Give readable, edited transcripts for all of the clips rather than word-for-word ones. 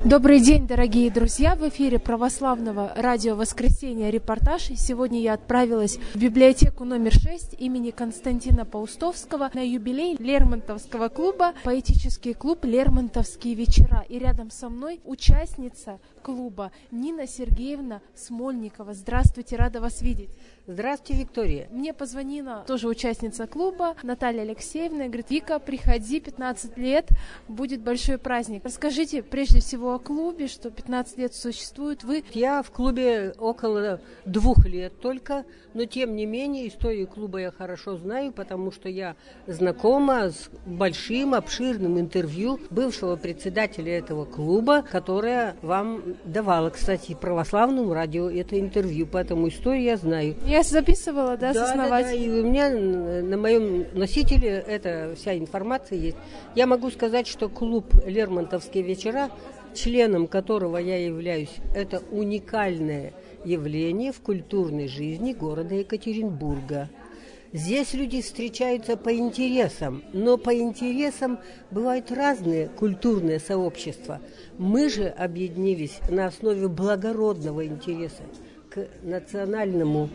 Добрый день, дорогие друзья! В эфире православного радио «Воскресенье» репортаж. Сегодня я отправилась в библиотеку номер 6 имени Константина Паустовского на юбилей Лермонтовского клуба, поэтический клуб «Лермонтовские вечера». И рядом со мной участница клуба Нина Сергеевна Смольникова. Здравствуйте, рада вас видеть. Здравствуйте, Виктория. Мне позвонила тоже участница клуба Наталья Алексеевна и говорит: Вика, приходи, 15 лет, будет большой праздник. Расскажите прежде всего о клубе, что 15 лет существует. Я в клубе около 2 лет только, но тем не менее историю клуба я хорошо знаю, потому что я знакома с большим, обширным интервью бывшего председателя этого клуба, которое вам давала, кстати, православному радио это интервью, поэтому историю я знаю. Я записывала, да, с основателем? Да, и у меня на моем носителе эта вся информация есть. Я могу сказать, что клуб «Лермонтовские вечера», членом которого я являюсь, это уникальное явление в культурной жизни города Екатеринбурга. Здесь люди встречаются по интересам, но по интересам бывают разные культурные сообщества. Мы же объединились на основе благородного интереса к национальному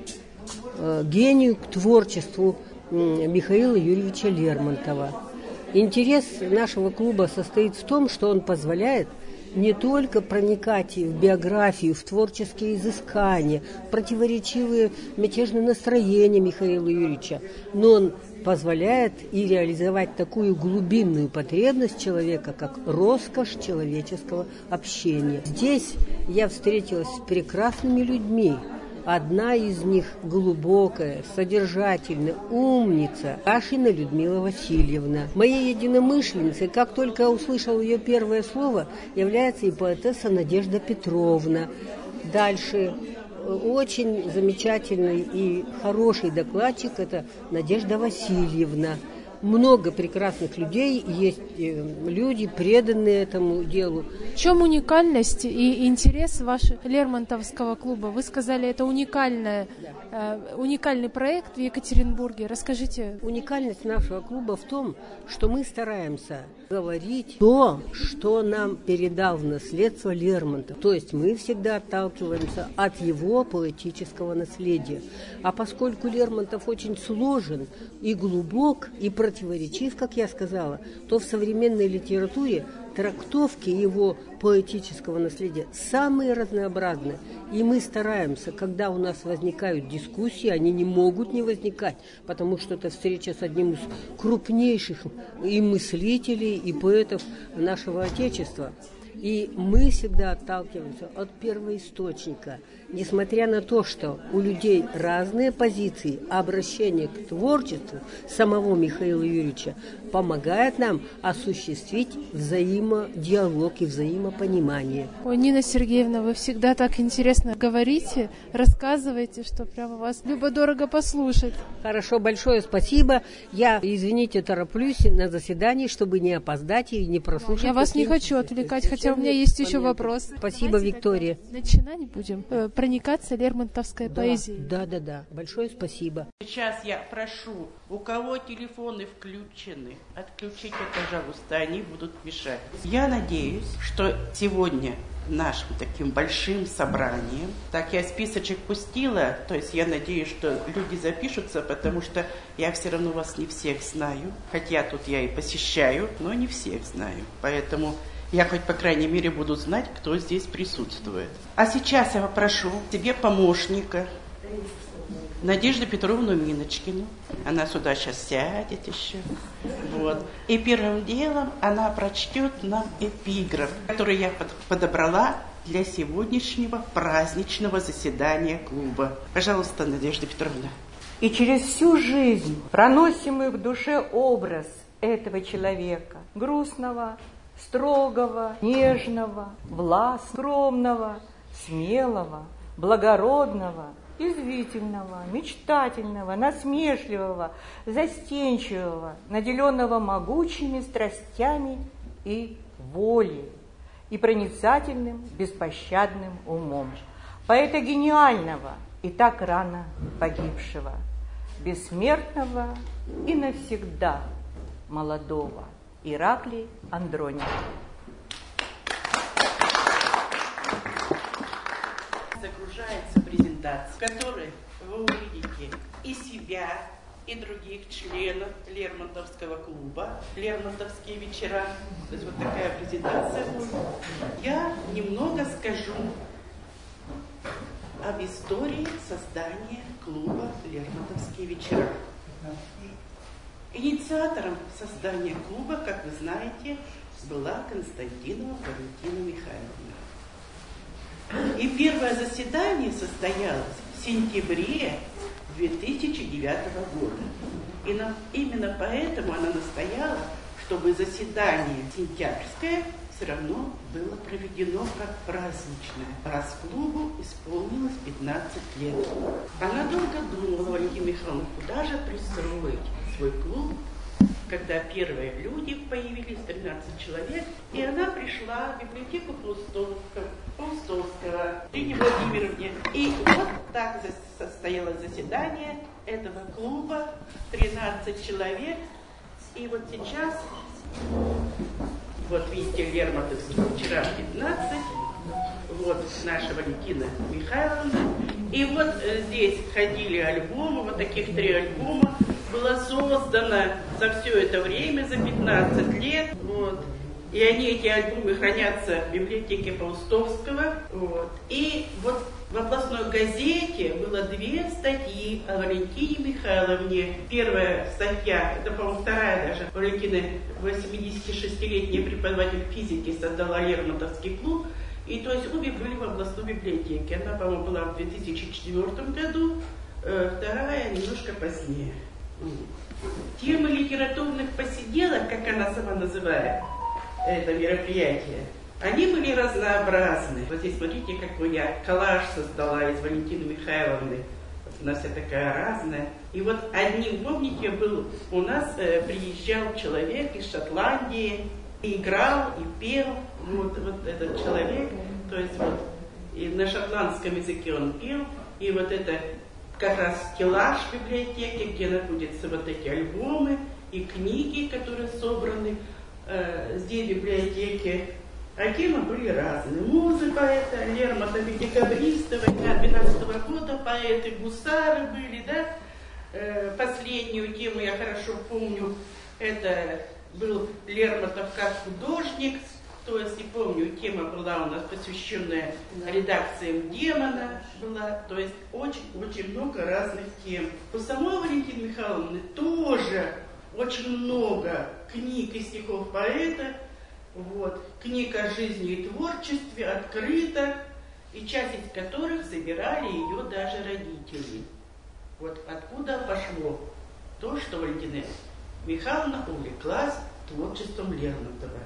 гению, к творчеству Михаила Юрьевича Лермонтова. Интерес нашего клуба состоит в том, что он позволяет не только проникать в биографию, в творческие изыскания, в противоречивые мятежные настроения Михаила Юрьевича, но он позволяет и реализовать такую глубинную потребность человека, как роскошь человеческого общения. Здесь я встретилась с прекрасными людьми. Одна из них глубокая, содержательная, умница, Кашина Людмила Васильевна. Моей единомышленницей, как только услышал ее первое слово, является и поэтесса Надежда Петровна. Дальше очень замечательный и хороший докладчик – это Надежда Васильевна. Много прекрасных людей, есть люди, преданные этому делу. В чем уникальность и интерес вашего Лермонтовского клуба? Вы сказали, это уникальный проект в Екатеринбурге. Расскажите. Уникальность нашего клуба в том, что мы стараемся говорить то, что нам передал в наследство Лермонтов. То есть мы всегда отталкиваемся от его поэтического наследия. А поскольку Лермонтов очень сложен и глубок, и противоречив, как я сказала, то в современной литературе трактовки его поэтического наследия самые разнообразные. И мы стараемся, когда у нас возникают дискуссии, они не могут не возникать, потому что это встреча с одним из крупнейших и мыслителей, и поэтов нашего Отечества. И мы всегда отталкиваемся от первоисточника. Несмотря на то, что у людей разные позиции, обращение к творчеству самого Михаила Юрьевича помогает нам осуществить взаимодиалог и взаимопонимание. Ой, Нина Сергеевна, вы всегда так интересно говорите, рассказываете, что прямо вас любо-дорого послушать. Хорошо, большое спасибо. Я, извините, тороплюсь на заседании, чтобы не опоздать и не прослушать. Я вас не хочу отвлекать, хотя у меня есть еще вопрос. Спасибо, Виктория. Начинать будем. Проникаться лермонтовской поэзией. Да. Большое спасибо. Сейчас я прошу, у кого телефоны включены, отключите, пожалуйста, они будут мешать. Я надеюсь, что сегодня нашим таким большим собранием, так я списочек пустила, то есть я надеюсь, что люди запишутся, потому что я все равно вас не всех знаю, хотя тут я и посещаю, но не всех знаю, поэтому я хоть, по крайней мере, буду знать, кто здесь присутствует. А сейчас я попрошу себе помощника, Надежду Петровну Миночкину. Она сюда сейчас сядет еще. Вот. И первым делом она прочтет нам эпиграф, который я подобрала для сегодняшнего праздничного заседания клуба. Пожалуйста, Надежда Петровна. И через всю жизнь проносим мы в душе образ этого человека, грустного, строгого, нежного, властного, скромного, смелого, благородного, язвительного, мечтательного, насмешливого, застенчивого, наделенного могучими страстями и волей, и проницательным, беспощадным умом. Поэта гениального и так рано погибшего, бессмертного и навсегда молодого Ираклий Андроников. презентации, в которой вы увидите и себя, и других членов Лермонтовского клуба, Лермонтовские вечера. То есть вот такая презентация будет. Я немного скажу об истории создания клуба «Лермонтовские вечера». Инициатором создания клуба, как вы знаете, была Константинова Валентина Михайловна. И первое заседание состоялось в сентябре 2009 года. И именно поэтому она настояла, чтобы заседание сентябрьское все равно было проведено как праздничное, раз клубу исполнилось 15 лет. Она долго думала, Валентина Михайловна, куда же пристроить свой клуб, когда первые люди появились, 13 человек, и она пришла в библиотеку Паустовского Ирине Владимировне. И вот так состоялось заседание этого клуба, 13 человек. И вот сейчас, вот видите, Лермонтовские вечера 15, вот наша Валентина Михайловна. И вот здесь ходили альбомы, вот таких 3 альбома было создано за все это время, за 15 лет. Вот. И они, эти альбомы, хранятся в библиотеке Паустовского. Вот. И вот в областной газете было 2 статьи о Валентине Михайловне. Первая статья, это, по-моему, вторая даже, Валентина, 86-летняя преподаватель физики, создала Лермонтовский клуб. И то есть обе были в областной библиотеке. Она, по-моему, была в 2004 году, вторая немножко позднее. Темы литературных посиделок, как она сама называет это мероприятие, они были разнообразны. Вот здесь смотрите, какой я коллаж создала из Валентины Михайловны. Вот у нас вся такая разная. И вот одним, помните, был у нас приезжал человек из Шотландии, и играл, и пел. Вот этот человек, то есть вот и на шотландском языке он пел, и вот это как раз стеллаж в библиотеке, где находятся вот эти альбомы и книги, которые собраны здесь в библиотеке. А темы были разные. Музыка поэта Лермонтова, декабристова, 12 года поэты, гусары были, да. Последнюю тему я хорошо помню, это был Лермонтов как художник. То есть, не помню, тема была у нас посвященная редакциям «Демона» была, то есть очень много разных тем. У самой Валентины Михайловны тоже очень много книг и стихов поэта, вот, книг о жизни и творчестве, открыто, и часть из которых собирали ее даже родители. Вот откуда пошло то, что Валентина Михайловна увлеклась творчеством Лермонтова.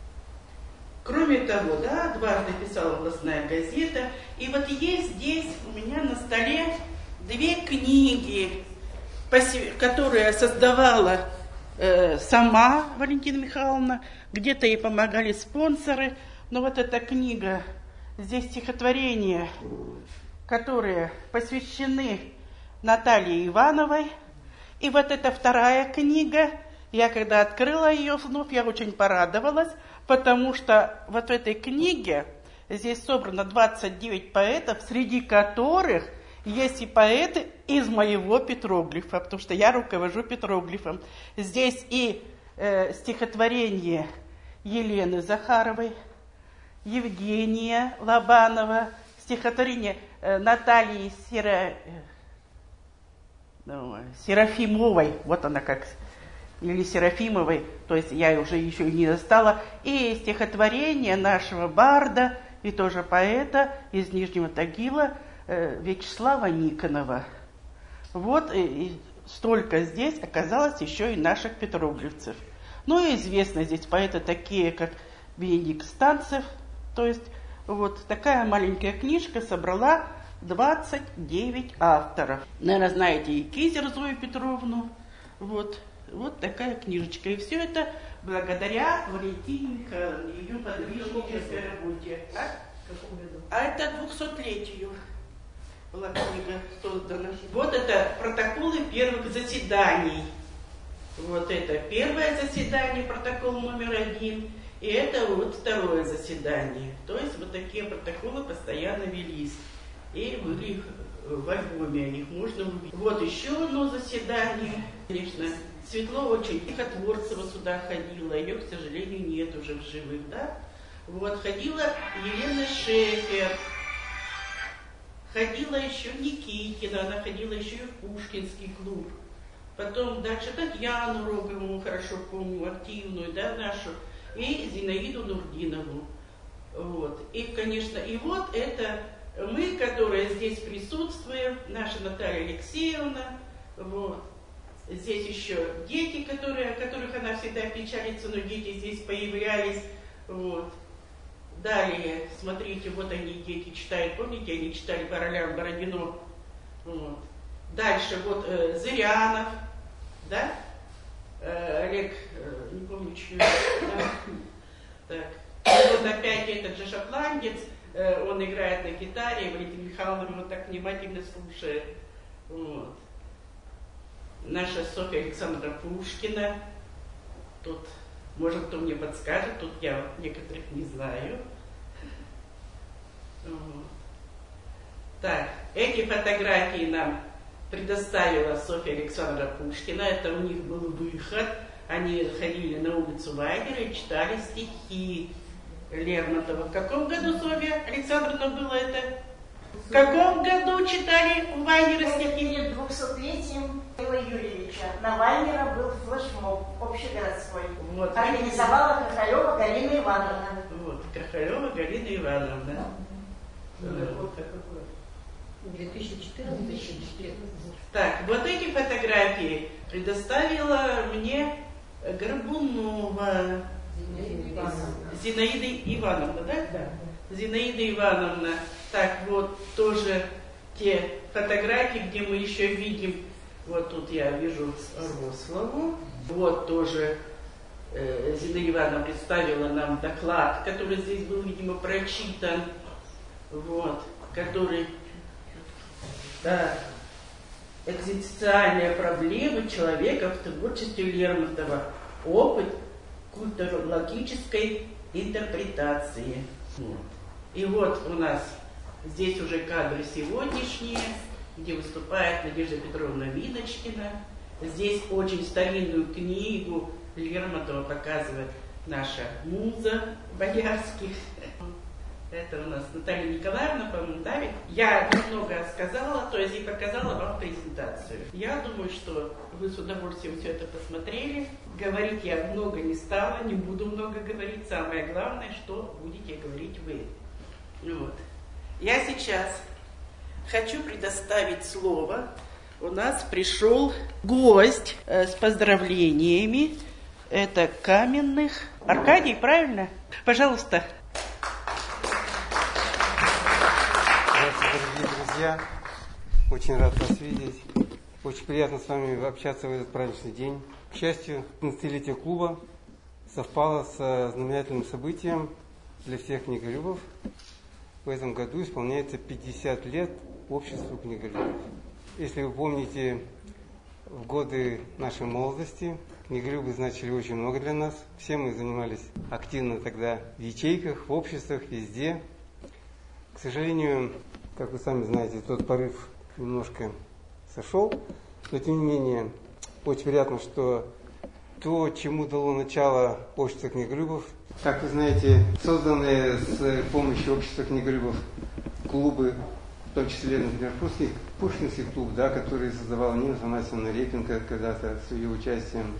Кроме того, да, дважды писала областная газета. И вот есть здесь у меня на столе 2 книги, которые создавала сама Валентина Михайловна. Где-то ей помогали спонсоры. Но вот эта книга, здесь стихотворения, которые посвящены Наталье Ивановой. И вот эта вторая книга, я когда открыла ее вновь, я очень порадовалась, потому что вот в этой книге здесь собрано 29 поэтов, среди которых есть и поэты из моего петроглифа, потому что я руковожу петроглифом. Здесь и стихотворение Елены Захаровой, Евгения Лобанова, стихотворение Натальи Серафимовой, вот она как, или Серафимовой, то есть я уже еще не достала, и стихотворение нашего барда и тоже поэта из Нижнего Тагила Вячеслава Никонова. Вот и столько здесь оказалось еще и наших петроглифцев. Ну и известны здесь поэты такие, как Бенедикт Станцев, то есть вот такая маленькая книжка собрала 29 авторов. Наверное, знаете и Кизер Зою Петровну. Вот такая книжечка. И все это благодаря Валентине Михайловне, ее подвижнической работе. А это 200-летию была книга создана. Вот это протоколы первых заседаний. Вот это первое заседание, протокол номер 1. И это вот второе заседание. То есть вот такие протоколы постоянно велись. И были в альбоме о них можно увидеть. Вот еще одно заседание, конечно, светло очень. Тихотворцева сюда ходила, ее, к сожалению, нет уже в живых, да? Вот, ходила Елена Шефер, ходила еще Никитина, она ходила еще и в Пушкинский клуб. Потом дальше Татьяну Рогову, хорошо помню, активную, да, нашу, и Зинаиду Нурдинову. Вот. И, конечно, и вот это мы, которые здесь присутствуем, наша Наталья Алексеевна, вот. Здесь еще дети, о которых она всегда печалится, но дети здесь появлялись, вот. Далее, смотрите, вот они, дети читают, помните, они читали Баролян, Бородино, вот. Дальше, вот Зырянов, да, Олег, не помню, чью, да? Так. И вот опять этот же шотландец, он играет на гитаре, Валентина Михайловна его так внимательно слушает. Вот. Наша Софья Александровна Пушкина, тут, может, кто мне подскажет, тут я вот некоторых не знаю. Вот. Так, эти фотографии нам предоставила Софья Александровна Пушкина, это у них был выход, они ходили на улицу Вайнера и читали стихи Лермонтова. В каком году, Софья Александровна, было это? В каком году читали у Вайнера стихи? Перед 200-летием Михаила Юрьевича. На Вайнера был флешмоб общегородской. Вот. Организовала Кахалева Галина Ивановна. Вот, Кахалева Галина Ивановна. Вот какой год? 2014. Так, вот эти фотографии предоставила мне Горбунова Зинаида Ивановна, да? Да. Зинаида Ивановна. Так, вот тоже те фотографии, где мы еще видим, вот тут я вижу Рослову, вот тоже Зинаида Ивановна представила нам доклад, который здесь был, видимо, прочитан, вот, который, да, экзистенциальные проблемы человека в творчестве Лермонтова, опыт культурологической интерпретации. Вот. И вот у нас здесь уже кадры сегодняшние, где выступает Надежда Петровна Виночкина. Здесь очень старинную книгу Лермонтова показывает наша муза Боярских. Это у нас Наталья Николаевна, по-моему, да? Я немного сказала, то есть и показала вам презентацию. Я думаю, что вы с удовольствием все это посмотрели. Говорить я много не стала, не буду много говорить. Самое главное, что будете говорить вы. Вот. Я сейчас хочу предоставить слово. У нас пришел гость с поздравлениями. Это Каменных. Аркадий, правильно? Пожалуйста. Здравствуйте, дорогие друзья. Очень рад вас видеть. Очень приятно с вами общаться в этот праздничный день. К счастью, 15-летие клуба совпало с знаменательным событием для всех книголюбов. В этом году исполняется 50 лет обществу книголюбов. Если вы помните, в годы нашей молодости книголюбы значили очень много для нас. Все мы занимались активно тогда в ячейках, в обществах, везде. К сожалению, как вы сами знаете, тот порыв немножко сошел, но тем не менее, очень приятно, что то, чему дало начало общество книголюбов, как вы знаете, созданные с помощью общества книголюбов клубы, в том числе, например, Пушкинский клуб, да, который создавала Нина Афанасьевна Репинка когда-то с ее участием,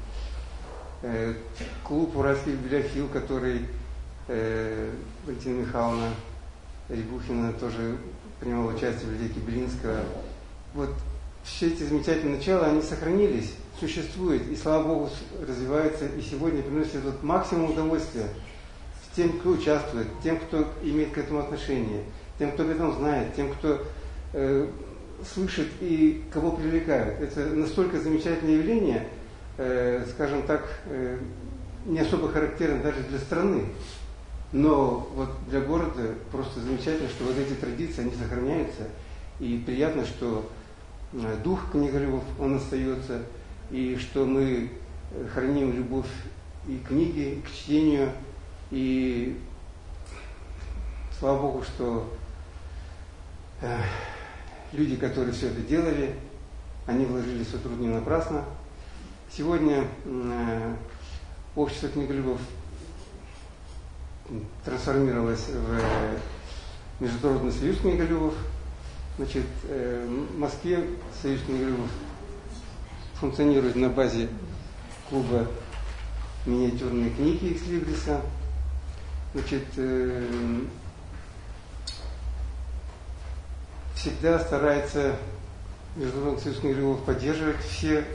клуб «Уральский библиофил», который Валентина Михайловна Рябухина тоже принимала участие в библиотеке Белинского. Вот все эти замечательные начала, они сохранились, существуют, и, слава Богу, развиваются, и сегодня приносят вот максимум удовольствия тем, кто участвует, тем, кто имеет к этому отношение, тем, кто об этом знает, тем, кто слышит и кого привлекают. Это настолько замечательное явление, скажем так, не особо характерно даже для страны. Но вот для города просто замечательно, что вот эти традиции, они сохраняются. И приятно, что дух книголюбов, он остается, и что мы храним любовь и к книге, и к чтению. И слава Богу, что люди, которые все это делали, они вложили свой труд не напрасно. Сегодня общество книголюбов трансформировалось в Международный союз книголюбов. Значит, в Москве союз книголюбов функционирует на базе клуба миниатюрные книги Экслибриса. Значит, всегда старается Международный союз книголюбов поддерживать все,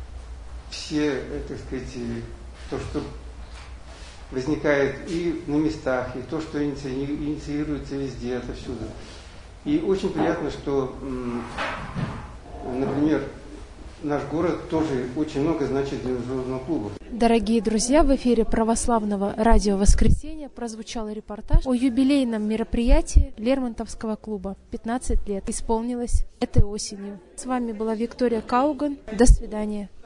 так сказать, то, что возникает и на местах, и то, что инициируется везде, отовсюду. И очень приятно, что, например, наш город тоже очень много значит для Международного клуба. Дорогие друзья, в эфире православного радио «Воскресенье» прозвучал репортаж о юбилейном мероприятии Лермонтовского клуба. 15 лет исполнилось этой осенью. С вами была Виктория Кауган. До свидания.